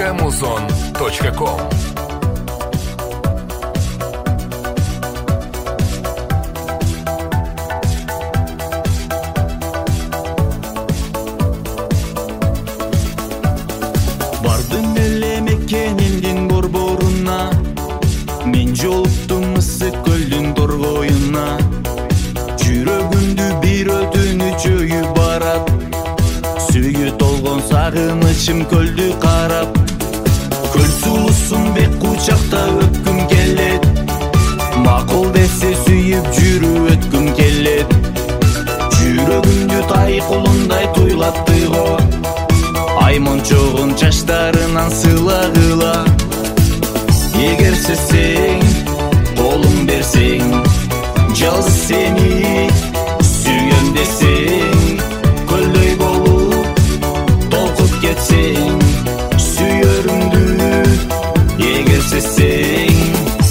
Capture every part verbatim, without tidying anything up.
Камузон точка ком. Бардым эле Меккенин борборуна, мен жолуктум ысык көлдүн торгоюна. Жүрөгүмдү бир өтүнүч өйүп барат, сүйүү толгон сагынычым көлдү карап. Көл сулусун бек кучакта өпкүм келет, макул десе сүйүп жүрүп өткүм келет. Жүрөгүмдү тай кулундай туйлатты го, аймончогун чачтарынан сылагыла. Эгер сезсең, колуң берсең, жалгыз сени сүйгөм десең, көлдөй болуп толкуп кетсең, сүйөрүмдү эгер сезсең.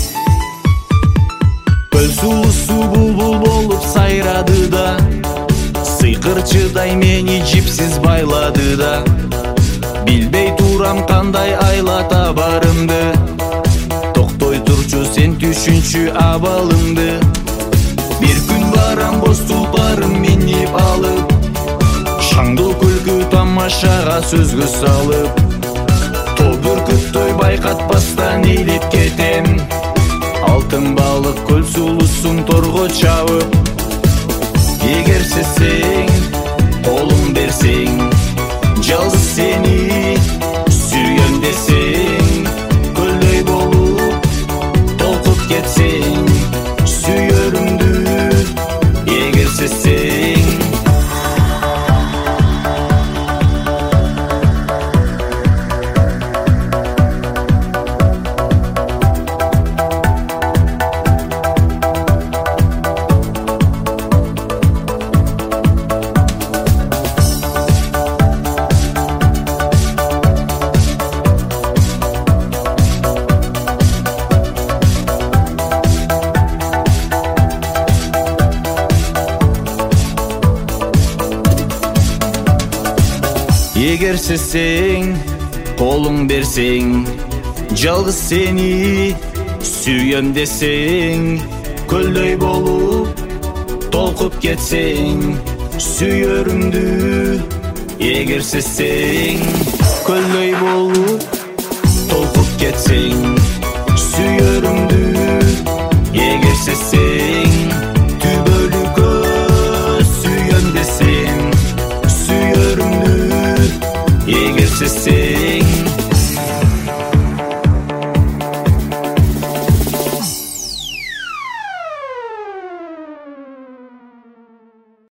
Көл сулусу булбул болуп сайрады да, сыйкырчыдай мени жипсиз байлады да. Билбей турам кандай айла табарымды, токтой турчу сен түшүнчү абалымды. Бир күн барам боз тулпарым минип алып, шаңдуу күлкү тамашага сөзгө салып. Тоо бүркүттөй байкатпастан илип кетем, алтын балык көл сулусун торго чабып. Эгер сезсең, колуң берсең, жалгыз сени сүйгөм десең, көлдөй болуп толкуп кетсең, сүйөрүмдү эгер сезсең. Эгер сезсең, колуң берсең, жалгыз сени сүйгөм десең, көлдөй болуп толкуп кетсең, сүйөрүмдү эгер сезсең. Көлдөй болуп толкуп кетсең, сүйөрүмдү эгер сезсең. Түбөлү көз сүйгөм десең, сүйөрүмдү эгер сезсең.